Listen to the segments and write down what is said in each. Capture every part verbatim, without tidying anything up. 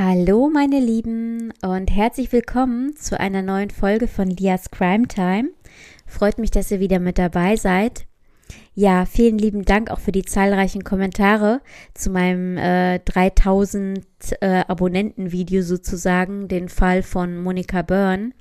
Hallo meine Lieben und herzlich willkommen zu einer neuen Folge von Lias Crime Time. Freut mich, dass ihr wieder mit dabei seid. Ja, vielen lieben Dank auch für die zahlreichen Kommentare zu meinem äh, dreitausend äh, Abonnenten-Video sozusagen, den Fall von Monika Byrne.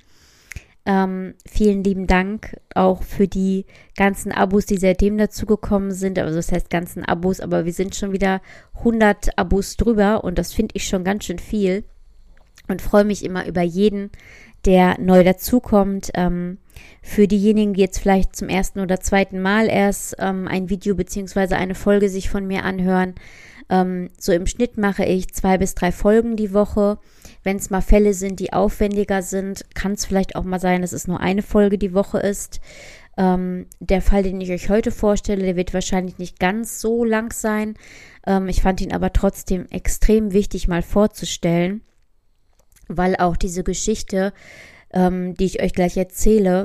Ähm, vielen lieben Dank auch für die ganzen Abos, die seitdem dazugekommen sind. Also das heißt ganzen Abos, aber wir sind schon wieder hundert Abos drüber und das finde ich schon ganz schön viel und freue mich immer über jeden, der neu dazukommt. Ähm, für diejenigen, die jetzt vielleicht zum ersten oder zweiten Mal erst ähm, ein Video beziehungsweise eine Folge sich von mir anhören, ähm, so im Schnitt mache ich zwei bis drei Folgen die Woche. Wenn es mal Fälle sind, die aufwendiger sind, kann es vielleicht auch mal sein, dass es nur eine Folge die Woche ist. Ähm, der Fall, den ich euch heute vorstelle, der wird wahrscheinlich nicht ganz so lang sein. Ähm, ich fand ihn aber trotzdem extrem wichtig mal vorzustellen, weil auch diese Geschichte, ähm, die ich euch gleich erzähle,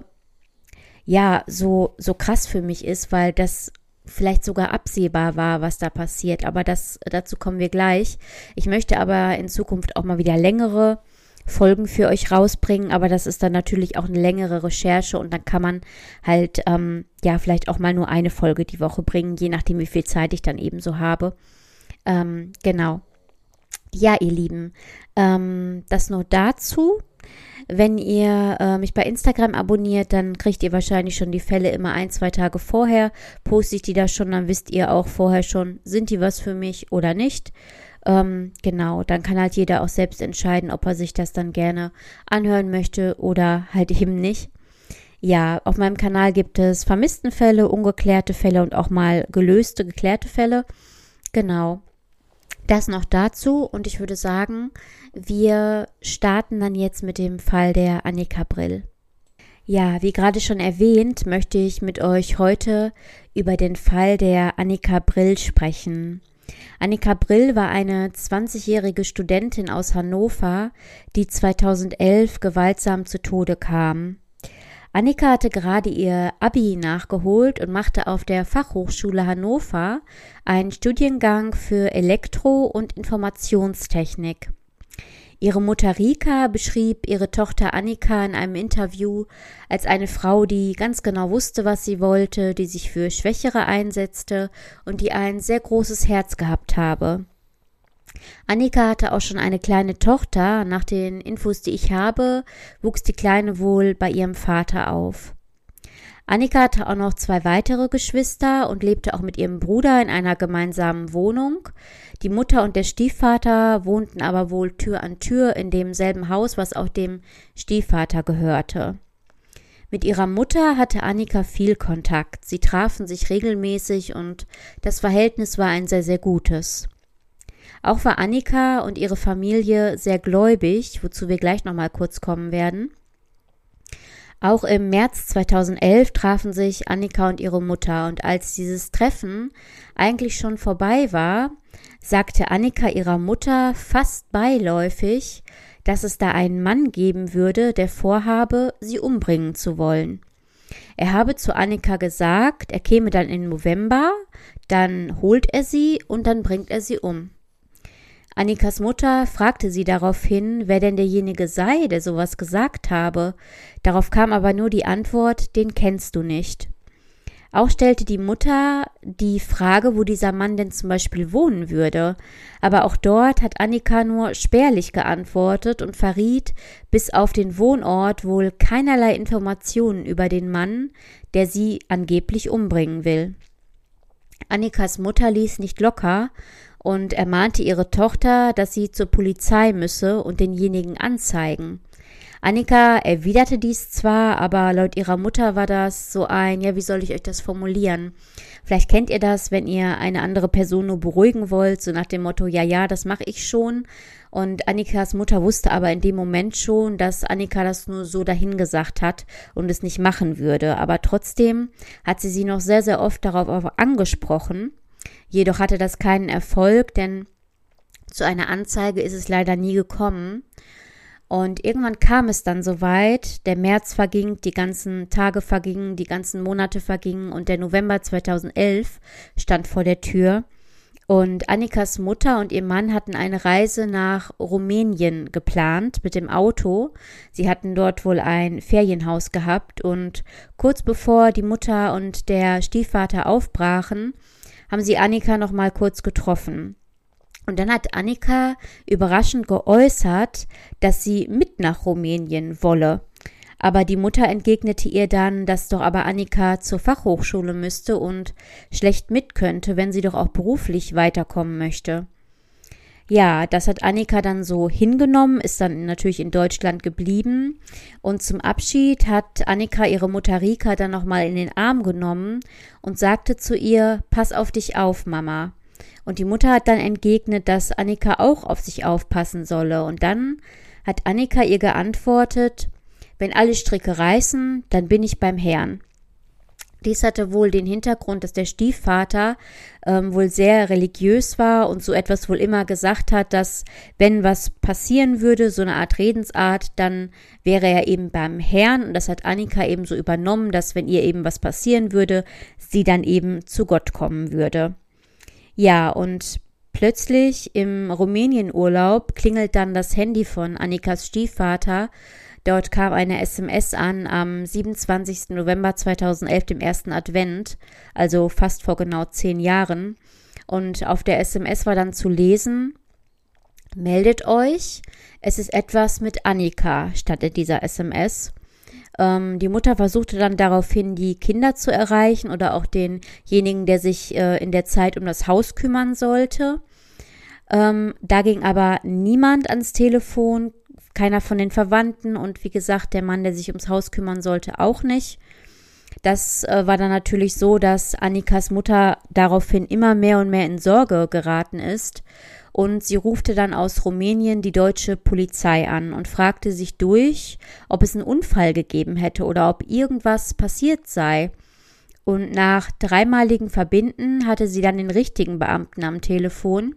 ja, so, so krass für mich ist, weil das vielleicht sogar absehbar war, was da passiert, aber das, dazu kommen wir gleich. Ich möchte aber in Zukunft auch mal wieder längere Folgen für euch rausbringen, aber das ist dann natürlich auch eine längere Recherche und dann kann man halt, ähm, ja, vielleicht auch mal nur eine Folge die Woche bringen, je nachdem, wie viel Zeit ich dann eben so habe. Ähm, genau. Ja, ihr Lieben, ähm, das nur dazu. Wenn ihr äh, mich bei Instagram abonniert, dann kriegt ihr wahrscheinlich schon die Fälle immer ein, zwei Tage vorher. Poste ich die da schon, dann wisst ihr auch vorher schon, sind die was für mich oder nicht. Ähm, genau, dann kann halt jeder auch selbst entscheiden, ob er sich das dann gerne anhören möchte oder halt eben nicht. Ja, auf meinem Kanal gibt es Vermisstenfälle, ungeklärte Fälle und auch mal gelöste, geklärte Fälle. Genau. Das noch dazu und ich würde sagen, wir starten dann jetzt mit dem Fall der Annika Brill. Ja, wie gerade schon erwähnt, möchte ich mit euch heute über den Fall der Annika Brill sprechen. Annika Brill war eine zwanzigjährige Studentin aus Hannover, die zweitausendelf gewaltsam zu Tode kam. Annika hatte gerade ihr Abi nachgeholt und machte auf der Fachhochschule Hannover einen Studiengang für Elektro- und Informationstechnik. Ihre Mutter Rika beschrieb ihre Tochter Annika in einem Interview als eine Frau, die ganz genau wusste, was sie wollte, die sich für Schwächere einsetzte und die ein sehr großes Herz gehabt habe. Annika hatte auch schon eine kleine Tochter. Nach den Infos, die ich habe, wuchs die Kleine wohl bei ihrem Vater auf. Annika hatte auch noch zwei weitere Geschwister und lebte auch mit ihrem Bruder in einer gemeinsamen Wohnung. Die Mutter und der Stiefvater wohnten aber wohl Tür an Tür in demselben Haus, was auch dem Stiefvater gehörte. Mit ihrer Mutter hatte Annika viel Kontakt. Sie trafen sich regelmäßig und das Verhältnis war ein sehr, sehr gutes. Auch war Annika und ihre Familie sehr gläubig, wozu wir gleich nochmal kurz kommen werden. Auch im März zweitausendelf trafen sich Annika und ihre Mutter und als dieses Treffen eigentlich schon vorbei war, sagte Annika ihrer Mutter fast beiläufig, dass es da einen Mann geben würde, der vorhabe, sie umbringen zu wollen. Er habe zu Annika gesagt, er käme dann im November, dann holt er sie und dann bringt er sie um. Annikas Mutter fragte sie daraufhin, wer denn derjenige sei, der sowas gesagt habe. Darauf kam aber nur die Antwort, den kennst du nicht. Auch stellte die Mutter die Frage, wo dieser Mann denn zum Beispiel wohnen würde. Aber auch dort hat Annika nur spärlich geantwortet und verriet bis auf den Wohnort wohl keinerlei Informationen über den Mann, der sie angeblich umbringen will. Annikas Mutter ließ nicht locker und ermahnte ihre Tochter, dass sie zur Polizei müsse und denjenigen anzeigen. Annika erwiderte dies zwar, aber laut ihrer Mutter war das so ein, ja, wie soll ich euch das formulieren? Vielleicht kennt ihr das, wenn ihr eine andere Person nur beruhigen wollt, so nach dem Motto, ja, ja, das mache ich schon. Und Annikas Mutter wusste aber in dem Moment schon, dass Annika das nur so dahingesagt hat und es nicht machen würde. Aber trotzdem hat sie sie noch sehr, sehr oft darauf angesprochen. Jedoch hatte das keinen Erfolg, denn zu einer Anzeige ist es leider nie gekommen. Und irgendwann kam es dann soweit, der März verging, die ganzen Tage vergingen, die ganzen Monate vergingen und der November zweitausendelf stand vor der Tür. Und Annikas Mutter und ihr Mann hatten eine Reise nach Rumänien geplant mit dem Auto. Sie hatten dort wohl ein Ferienhaus gehabt und kurz bevor die Mutter und der Stiefvater aufbrachen, haben sie Annika noch mal kurz getroffen. Und dann hat Annika überraschend geäußert, dass sie mit nach Rumänien wolle. Aber die Mutter entgegnete ihr dann, dass doch aber Annika zur Fachhochschule müsste und schlecht mit könnte, wenn sie doch auch beruflich weiterkommen möchte. Ja, das hat Annika dann so hingenommen, ist dann natürlich in Deutschland geblieben. Und zum Abschied hat Annika ihre Mutter Rika dann nochmal in den Arm genommen und sagte zu ihr, pass auf dich auf, Mama. Und die Mutter hat dann entgegnet, dass Annika auch auf sich aufpassen solle. Und dann hat Annika ihr geantwortet, wenn alle Stricke reißen, dann bin ich beim Herrn. Dies hatte wohl den Hintergrund, dass der Stiefvater ähm, wohl sehr religiös war und so etwas wohl immer gesagt hat, dass wenn was passieren würde, so eine Art Redensart, dann wäre er eben beim Herrn. Und das hat Annika eben so übernommen, dass wenn ihr eben was passieren würde, sie dann eben zu Gott kommen würde. Ja, und plötzlich im Rumänienurlaub klingelt dann das Handy von Annikas Stiefvater. Dort kam eine S M S an am siebenundzwanzigsten November zweitausendelf, dem ersten Advent, also fast vor genau zehn Jahren. Und auf der S M S war dann zu lesen, meldet euch, es ist etwas mit Annika, stand in dieser S M S. Ähm, die Mutter versuchte dann daraufhin, die Kinder zu erreichen oder auch denjenigen, der sich äh, in der Zeit um das Haus kümmern sollte. Ähm, da ging aber niemand ans Telefon, keiner von den Verwandten und wie gesagt, der Mann, der sich ums Haus kümmern sollte, auch nicht. Das äh, war dann natürlich so, dass Annikas Mutter daraufhin immer mehr und mehr in Sorge geraten ist und sie rufte dann aus Rumänien die deutsche Polizei an und fragte sich durch, ob es einen Unfall gegeben hätte oder ob irgendwas passiert sei. Und nach dreimaligen Verbinden hatte sie dann den richtigen Beamten am Telefon.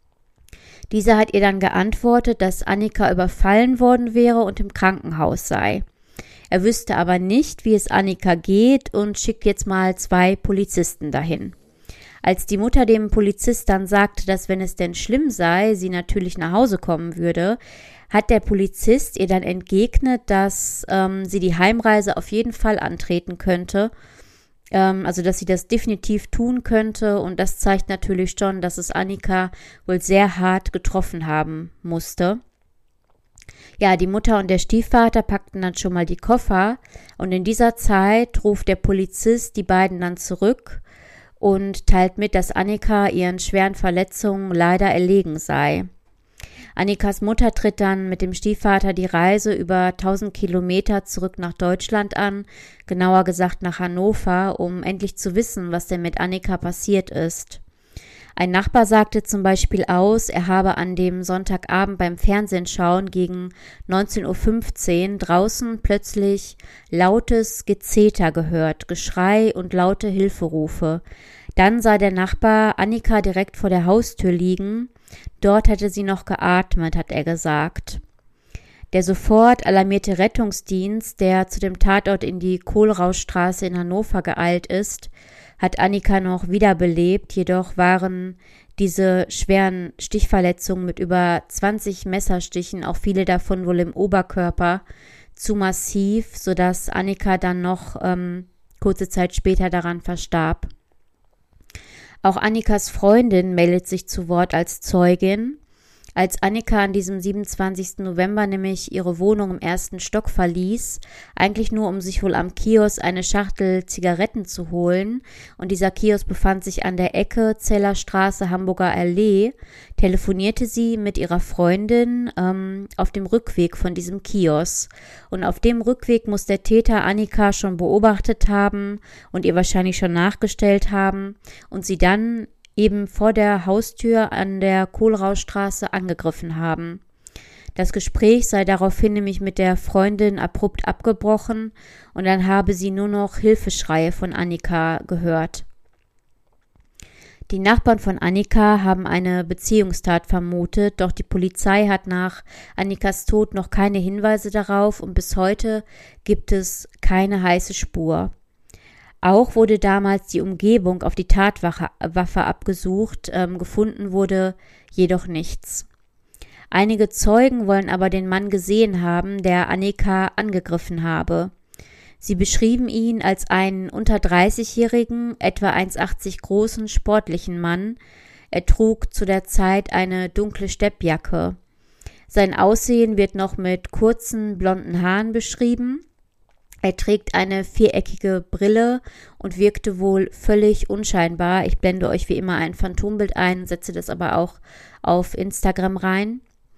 Dieser hat ihr dann geantwortet, dass Annika überfallen worden wäre und im Krankenhaus sei. Er wüsste aber nicht, wie es Annika geht und schickt jetzt mal zwei Polizisten dahin. Als die Mutter dem Polizist dann sagte, dass wenn es denn schlimm sei, sie natürlich nach Hause kommen würde, hat der Polizist ihr dann entgegnet, dass ähm, sie die Heimreise auf jeden Fall antreten könnte. Also, dass sie das definitiv tun könnte und das zeigt natürlich schon, dass es Annika wohl sehr hart getroffen haben musste. Ja, die Mutter und der Stiefvater packten dann schon mal die Koffer und in dieser Zeit ruft der Polizist die beiden dann zurück und teilt mit, dass Annika ihren schweren Verletzungen leider erlegen sei. Annikas Mutter tritt dann mit dem Stiefvater die Reise über tausend Kilometer zurück nach Deutschland an, genauer gesagt nach Hannover, um endlich zu wissen, was denn mit Annika passiert ist. Ein Nachbar sagte zum Beispiel aus, er habe an dem Sonntagabend beim Fernsehen schauen gegen neunzehn Uhr fünfzehn draußen plötzlich lautes Gezeter gehört, Geschrei und laute Hilferufe. Dann sah der Nachbar Annika direkt vor der Haustür liegen. Dort hatte sie noch geatmet, hat er gesagt. Der sofort alarmierte Rettungsdienst, der zu dem Tatort in die Kohlrauschstraße in Hannover geeilt ist, hat Annika noch wiederbelebt, jedoch waren diese schweren Stichverletzungen mit über zwanzig Messerstichen, auch viele davon wohl im Oberkörper, zu massiv, sodass Annika dann noch ähm, kurze Zeit später daran verstarb. Auch Annikas Freundin meldet sich zu Wort als Zeugin. Als Annika an diesem siebenundzwanzigsten November nämlich ihre Wohnung im ersten Stock verließ, eigentlich nur um sich wohl am Kiosk eine Schachtel Zigaretten zu holen, und dieser Kiosk befand sich an der Ecke Zellerstraße, Hamburger Allee, telefonierte sie mit ihrer Freundin ähm, auf dem Rückweg von diesem Kiosk. Und auf dem Rückweg muss der Täter Annika schon beobachtet haben und ihr wahrscheinlich schon nachgestellt haben und sie dann eben vor der Haustür an der Kohlrauschstraße angegriffen haben. Das Gespräch sei daraufhin nämlich mit der Freundin abrupt abgebrochen und dann habe sie nur noch Hilfeschreie von Annika gehört. Die Nachbarn von Annika haben eine Beziehungstat vermutet, doch die Polizei hat nach Annikas Tod noch keine Hinweise darauf und bis heute gibt es keine heiße Spur. Auch wurde damals die Umgebung auf die Tatwaffe Waffe abgesucht, ähm, gefunden wurde jedoch nichts. Einige Zeugen wollen aber den Mann gesehen haben, der Annika angegriffen habe. Sie beschrieben ihn als einen unter dreißigjährigen, etwa eins Komma achtzig großen, sportlichen Mann. Er trug zu der Zeit eine dunkle Steppjacke. Sein Aussehen wird noch mit kurzen, blonden Haaren beschrieben. Er trägt eine viereckige Brille und wirkte wohl völlig unscheinbar. Ich blende euch wie immer ein Phantombild ein, setze das aber auch auf Instagram rein.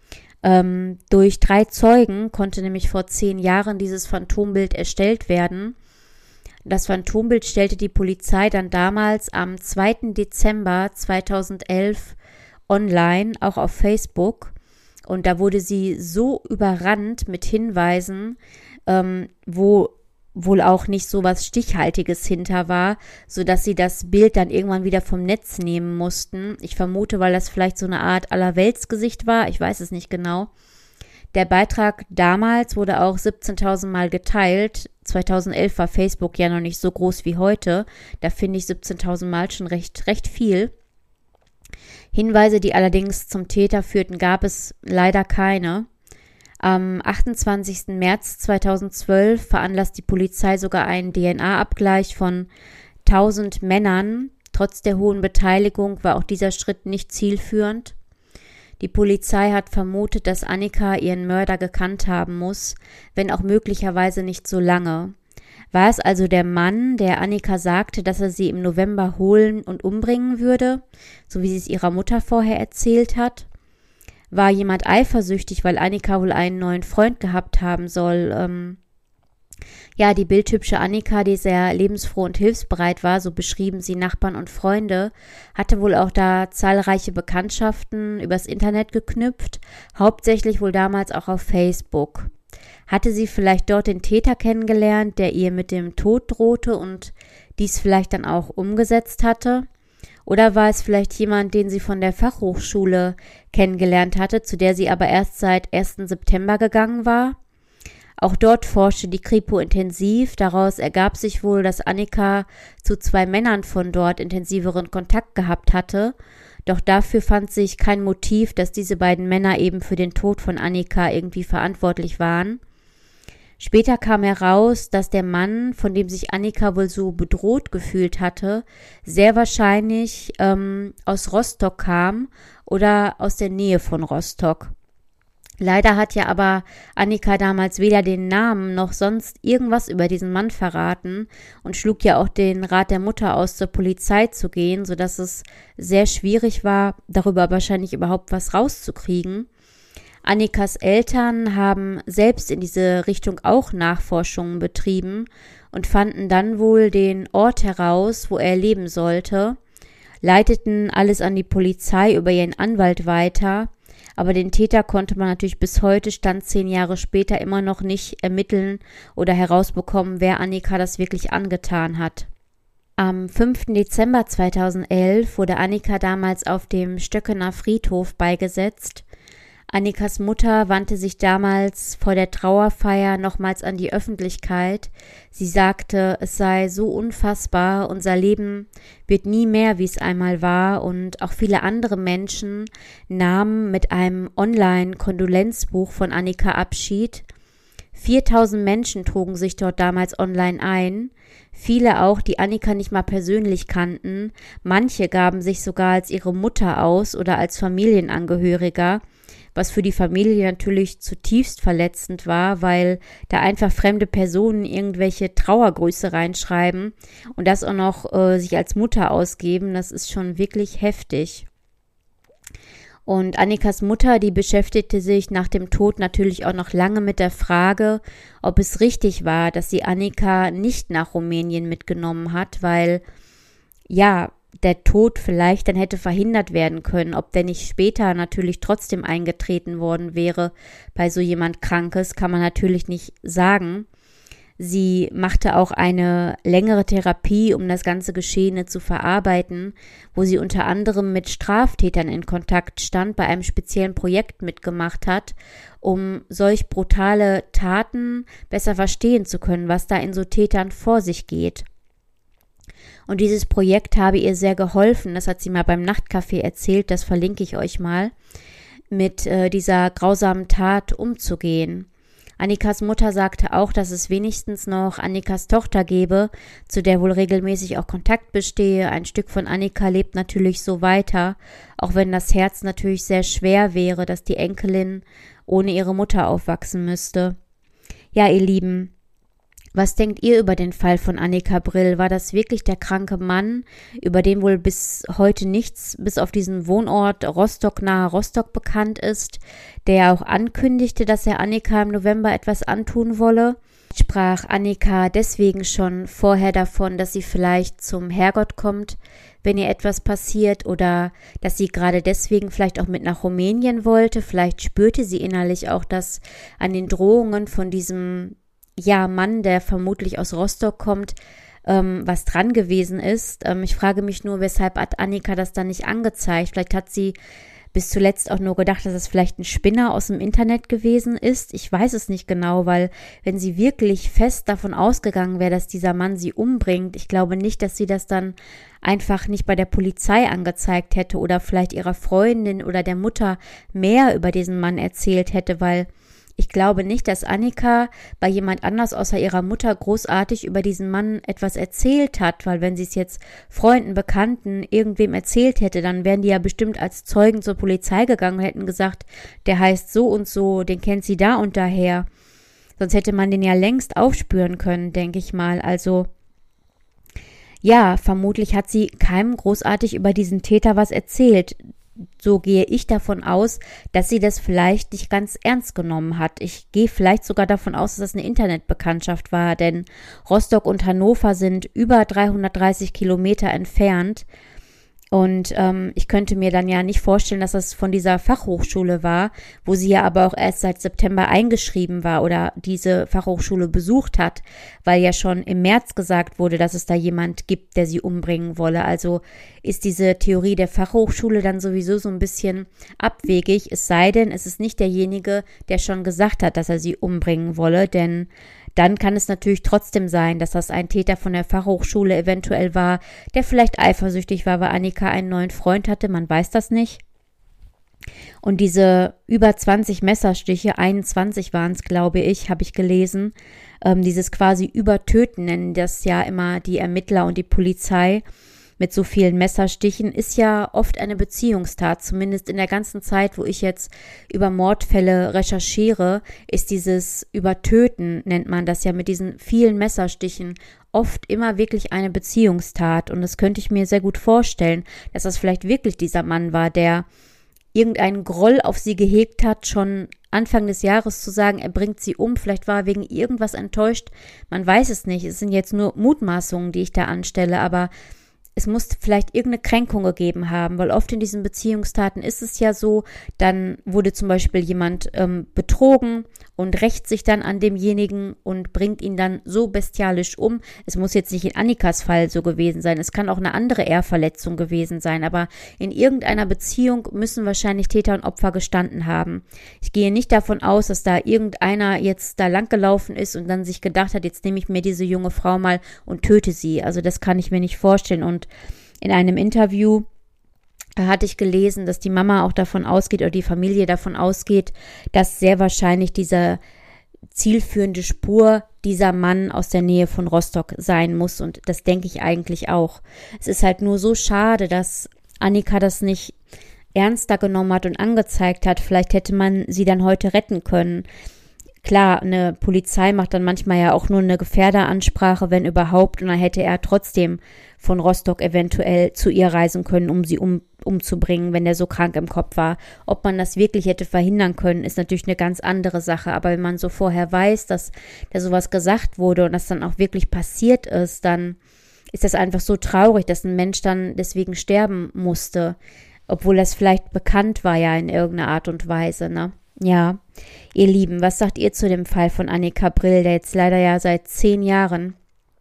Ähm, durch drei Zeugen konnte nämlich vor zehn Jahren dieses Phantombild erstellt werden. Das Phantombild stellte die Polizei dann damals am zweiten Dezember zweitausendelf online, auch auf Facebook. Und da wurde sie so überrannt mit Hinweisen, ähm, wo wohl auch nicht so was Stichhaltiges hinter war, sodass sie das Bild dann irgendwann wieder vom Netz nehmen mussten. Ich vermute, weil das vielleicht so eine Art Allerweltsgesicht war, ich weiß es nicht genau. Der Beitrag damals wurde auch siebzehntausend Mal geteilt. zweitausendelf war Facebook ja noch nicht so groß wie heute. Da finde ich siebzehntausend Mal schon recht, recht viel. Hinweise, die allerdings zum Täter führten, gab es leider keine. Am achtundzwanzigsten März zweitausendzwölf veranlasst die Polizei sogar einen D N A-Abgleich von tausend Männern. Trotz der hohen Beteiligung war auch dieser Schritt nicht zielführend. Die Polizei hat vermutet, dass Annika ihren Mörder gekannt haben muss, wenn auch möglicherweise nicht so lange. War es also der Mann, der Annika sagte, dass er sie im November holen und umbringen würde, so wie sie es ihrer Mutter vorher erzählt hat? War jemand eifersüchtig, weil Annika wohl einen neuen Freund gehabt haben soll? Ähm, ja, die bildhübsche Annika, die sehr lebensfroh und hilfsbereit war, so beschrieben sie Nachbarn und Freunde, hatte wohl auch da zahlreiche Bekanntschaften übers Internet geknüpft, hauptsächlich wohl damals auch auf Facebook. Hatte sie vielleicht dort den Täter kennengelernt, der ihr mit dem Tod drohte und dies vielleicht dann auch umgesetzt hatte? Oder war es vielleicht jemand, den sie von der Fachhochschule kennengelernt hatte, zu der sie aber erst seit ersten September gegangen war? Auch dort forschte die Kripo intensiv. Daraus ergab sich wohl, dass Annika zu zwei Männern von dort intensiveren Kontakt gehabt hatte. Doch dafür fand sich kein Motiv, dass diese beiden Männer eben für den Tod von Annika irgendwie verantwortlich waren. Später kam heraus, dass der Mann, von dem sich Annika wohl so bedroht gefühlt hatte, sehr wahrscheinlich ähm, aus Rostock kam oder aus der Nähe von Rostock. Leider hat ja aber Annika damals weder den Namen noch sonst irgendwas über diesen Mann verraten und schlug ja auch den Rat der Mutter aus, zur Polizei zu gehen, sodass es sehr schwierig war, darüber wahrscheinlich überhaupt was rauszukriegen. Annikas Eltern haben selbst in diese Richtung auch Nachforschungen betrieben und fanden dann wohl den Ort heraus, wo er leben sollte, leiteten alles an die Polizei über ihren Anwalt weiter, aber den Täter konnte man natürlich bis heute, Stand zehn Jahre später, immer noch nicht ermitteln oder herausbekommen, wer Annika das wirklich angetan hat. Am fünften Dezember zweitausendelf wurde Annika damals auf dem Stöckener Friedhof beigesetzt. Annikas Mutter wandte sich damals vor der Trauerfeier nochmals an die Öffentlichkeit. Sie sagte, es sei so unfassbar, unser Leben wird nie mehr, wie es einmal war, und auch viele andere Menschen nahmen mit einem Online-Kondolenzbuch von Annika Abschied. viertausend Menschen trugen sich dort damals online ein, viele auch, die Annika nicht mal persönlich kannten. Manche gaben sich sogar als ihre Mutter aus oder als Familienangehöriger, was für die Familie natürlich zutiefst verletzend war, weil da einfach fremde Personen irgendwelche Trauergrüße reinschreiben und das auch noch äh, sich als Mutter ausgeben, das ist schon wirklich heftig. Und Annikas Mutter, die beschäftigte sich nach dem Tod natürlich auch noch lange mit der Frage, ob es richtig war, dass sie Annika nicht nach Rumänien mitgenommen hat, weil, ja, der Tod vielleicht dann hätte verhindert werden können, ob der nicht später natürlich trotzdem eingetreten worden wäre bei so jemand Krankes, kann man natürlich nicht sagen. Sie machte auch eine längere Therapie, um das ganze Geschehene zu verarbeiten, wo sie unter anderem mit Straftätern in Kontakt stand, bei einem speziellen Projekt mitgemacht hat, um solch brutale Taten besser verstehen zu können, was da in so Tätern vor sich geht. Und dieses Projekt habe ihr sehr geholfen, das hat sie mal beim Nachtcafé erzählt, das verlinke ich euch mal, mit äh, dieser grausamen Tat umzugehen. Annikas Mutter sagte auch, dass es wenigstens noch Annikas Tochter gebe, zu der wohl regelmäßig auch Kontakt bestehe. Ein Stück von Annika lebt natürlich so weiter, auch wenn das Herz natürlich sehr schwer wäre, dass die Enkelin ohne ihre Mutter aufwachsen müsste. Ja, ihr Lieben, was denkt ihr über den Fall von Annika Brill? War das wirklich der kranke Mann, über den wohl bis heute nichts, bis auf diesen Wohnort Rostock nahe Rostock bekannt ist, der auch ankündigte, dass er Annika im November etwas antun wolle? Sprach Annika deswegen schon vorher davon, dass sie vielleicht zum Herrgott kommt, wenn ihr etwas passiert, oder dass sie gerade deswegen vielleicht auch mit nach Rumänien wollte? Vielleicht spürte sie innerlich auch, dass an den Drohungen von diesem ja, Mann, der vermutlich aus Rostock kommt, ähm, was dran gewesen ist. Ähm, ich frage mich nur, weshalb hat Annika das dann nicht angezeigt? Vielleicht hat sie bis zuletzt auch nur gedacht, dass es vielleicht ein Spinner aus dem Internet gewesen ist. Ich weiß es nicht genau, weil wenn sie wirklich fest davon ausgegangen wäre, dass dieser Mann sie umbringt, ich glaube nicht, dass sie das dann einfach nicht bei der Polizei angezeigt hätte oder vielleicht ihrer Freundin oder der Mutter mehr über diesen Mann erzählt hätte, weil ich glaube nicht, dass Annika bei jemand anders außer ihrer Mutter großartig über diesen Mann etwas erzählt hat, weil wenn sie es jetzt Freunden, Bekannten, irgendwem erzählt hätte, dann wären die ja bestimmt als Zeugen zur Polizei gegangen und hätten gesagt, der heißt so und so, den kennt sie da und daher. Sonst hätte man den ja längst aufspüren können, denke ich mal. Also ja, vermutlich hat sie keinem großartig über diesen Täter was erzählt. So gehe ich davon aus, dass sie das vielleicht nicht ganz ernst genommen hat. Ich gehe vielleicht sogar davon aus, dass das eine Internetbekanntschaft war, denn Rostock und Hannover sind über dreihundertdreißig Kilometer entfernt. Und ähm, ich könnte mir dann ja nicht vorstellen, dass das von dieser Fachhochschule war, wo sie ja aber auch erst seit September eingeschrieben war oder diese Fachhochschule besucht hat, weil ja schon im März gesagt wurde, dass es da jemand gibt, der sie umbringen wolle. Also ist diese Theorie der Fachhochschule dann sowieso so ein bisschen abwegig, es sei denn, es ist nicht derjenige, der schon gesagt hat, dass er sie umbringen wolle, denn dann kann es natürlich trotzdem sein, dass das ein Täter von der Fachhochschule eventuell war, der vielleicht eifersüchtig war, weil Annika einen neuen Freund hatte, man weiß das nicht. Und diese über zwanzig Messerstiche, einundzwanzig waren es, glaube ich, habe ich gelesen, ähm, dieses quasi Übertöten nennen das ja immer die Ermittler und die Polizei, mit so vielen Messerstichen, ist ja oft eine Beziehungstat. Zumindest in der ganzen Zeit, wo ich jetzt über Mordfälle recherchiere, ist dieses Übertöten, nennt man das ja, mit diesen vielen Messerstichen oft immer wirklich eine Beziehungstat. Und das könnte ich mir sehr gut vorstellen, dass das vielleicht wirklich dieser Mann war, der irgendeinen Groll auf sie gehegt hat, schon Anfang des Jahres zu sagen, er bringt sie um. Vielleicht war er wegen irgendwas enttäuscht. Man weiß es nicht. Es sind jetzt nur Mutmaßungen, die ich da anstelle, aber es muss vielleicht irgendeine Kränkung gegeben haben, weil oft in diesen Beziehungstaten ist es ja so, dann wurde zum Beispiel jemand ähm, betrogen und rächt sich dann an demjenigen und bringt ihn dann so bestialisch um. Es muss jetzt nicht in Annikas Fall so gewesen sein, es kann auch eine andere Ehrverletzung gewesen sein, aber in irgendeiner Beziehung müssen wahrscheinlich Täter und Opfer gestanden haben. Ich gehe nicht davon aus, dass da irgendeiner jetzt da langgelaufen ist und dann sich gedacht hat, jetzt nehme ich mir diese junge Frau mal und töte sie. Also das kann ich mir nicht vorstellen. Und in einem Interview hatte ich gelesen, dass die Mama auch davon ausgeht oder die Familie davon ausgeht, dass sehr wahrscheinlich diese zielführende Spur dieser Mann aus der Nähe von Rostock sein muss. Und das denke ich eigentlich auch. Es ist halt nur so schade, dass Annika das nicht ernster genommen hat und angezeigt hat. Vielleicht hätte man sie dann heute retten können. Klar, eine Polizei macht dann manchmal ja auch nur eine Gefährderansprache, wenn überhaupt, und dann hätte er trotzdem von Rostock eventuell zu ihr reisen können, um sie um, umzubringen, wenn er so krank im Kopf war. Ob man das wirklich hätte verhindern können, ist natürlich eine ganz andere Sache, aber wenn man so vorher weiß, dass da sowas gesagt wurde und das dann auch wirklich passiert ist, dann ist das einfach so traurig, dass ein Mensch dann deswegen sterben musste, obwohl das vielleicht bekannt war ja in irgendeiner Art und Weise, ne? Ja, ihr Lieben, was sagt ihr zu dem Fall von Annika Brill, der jetzt leider ja seit zehn Jahren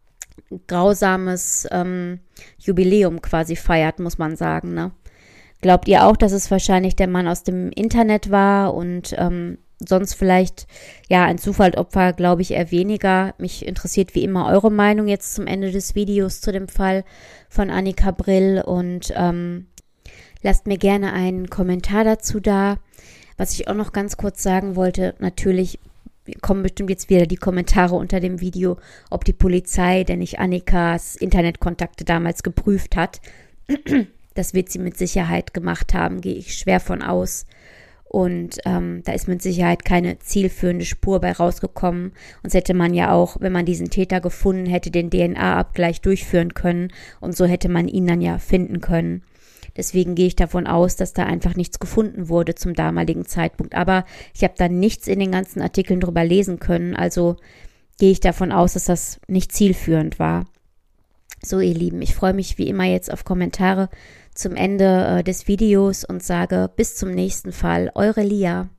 grausames ähm, Jubiläum quasi feiert, muss man sagen, ne? Glaubt ihr auch, dass es wahrscheinlich der Mann aus dem Internet war und ähm, sonst vielleicht, ja, ein Zufallopfer glaube ich eher weniger. Mich interessiert wie immer eure Meinung jetzt zum Ende des Videos zu dem Fall von Annika Brill und ähm, lasst mir gerne einen Kommentar dazu da. Was ich auch noch ganz kurz sagen wollte, natürlich kommen bestimmt jetzt wieder die Kommentare unter dem Video, ob die Polizei denn nicht Annikas Internetkontakte damals geprüft hat. Das wird sie mit Sicherheit gemacht haben, gehe ich schwer von aus. Und ähm, da ist mit Sicherheit keine zielführende Spur bei rausgekommen. Sonst hätte man ja auch, wenn man diesen Täter gefunden hätte, den D N A-Abgleich durchführen können. Und so hätte man ihn dann ja finden können. Deswegen gehe ich davon aus, dass da einfach nichts gefunden wurde zum damaligen Zeitpunkt. Aber ich habe da nichts in den ganzen Artikeln drüber lesen können. Also gehe ich davon aus, dass das nicht zielführend war. So, ihr Lieben, ich freue mich wie immer jetzt auf Kommentare zum Ende äh, des Videos und sage bis zum nächsten Fall. Eure Lia.